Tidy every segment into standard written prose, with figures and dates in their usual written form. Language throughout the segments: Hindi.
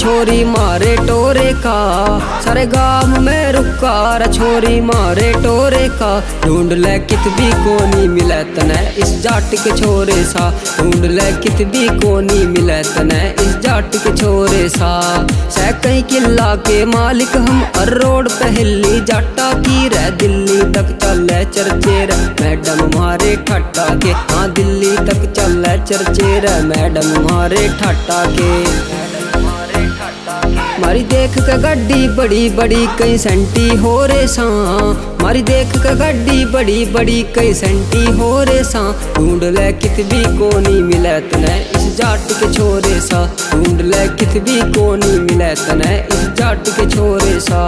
छोरी मारे टोरे का, सारे गांव में रुका रे छोरी मारे टोरे का। ढूंढ ले कित भी कोनी मिले तने इस जाट के छोरे सा, ढूंढ ले कित भी कोनी मिले तने इस जाट के छोरे सा। सै कई किला के मालिक हम और रोड पहली जाटा की रह दिल्ली तक चले चर्चे रे मैडम मारे ठाटा के। हाँ दिल्ली तक चले चर्चे रे मैडम मारे ठाटा के। मारी देख के गड्डी बड़ी बड़ी कई सेंटी हो रे सा, मारी देख के गड्डी बड़ी बड़ी कई सेंटी हो रे सा। ढूंढ ले कित भी कोनी मिले तने इस जाट के छोरे सा, ढूंढ ले कित भी कोनी मिले तने इस जाट के छोरे सा।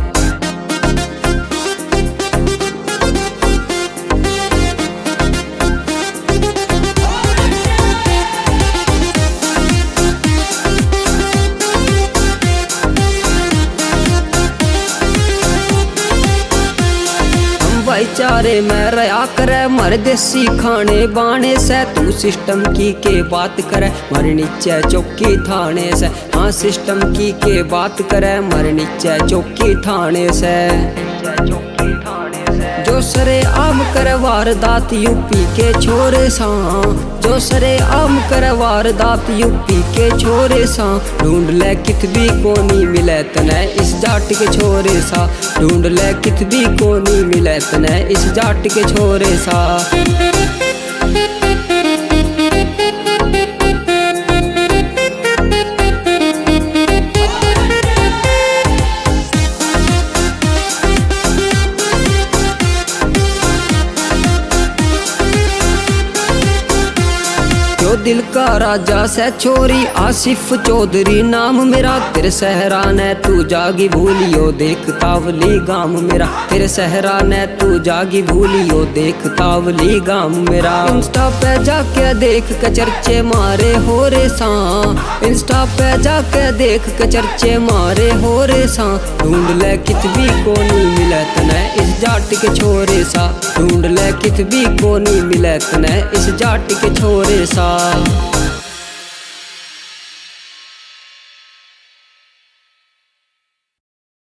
भाईचारे में रहा करे मर देसी खाने बाने से। तू सिस्टम की के बात करे मर नीचे चौकी थाने से। हाँ सिस्टम की के बात करे मर नीचे चौकी थाने से। जो सरे आम कर वारदात यूपी के छोरे सा, जो सरे आम कर वारदात यूपी के छोरे सा। ढूंढ ले कित भी कोनी मिले तने इस जाट के छोरे सा, ढूंढ ले कित भी कोनी मिले तने इस जाट के छोरे सा। जो दिल का राजा से छोरी आसिफ चौधरी नाम मेरा। तेरे सहरा ने तू जागी भूलियो देख तावली गाम मेरा, तेरे सहरा ने तू जागी भूलियो देख तावली गाम मेरा। इंस्टा पे जाके देख के चर्चे मारे हो रे सा, इंस्टा पे जाके देख के चर्चे मारे हो रे सा। ढूंढ ले कित भी कोनी मिले तने इस जाट के छोरे सा, ढूंढ ले कित भी कोनी मिले तने इस जाट के छोरे सा।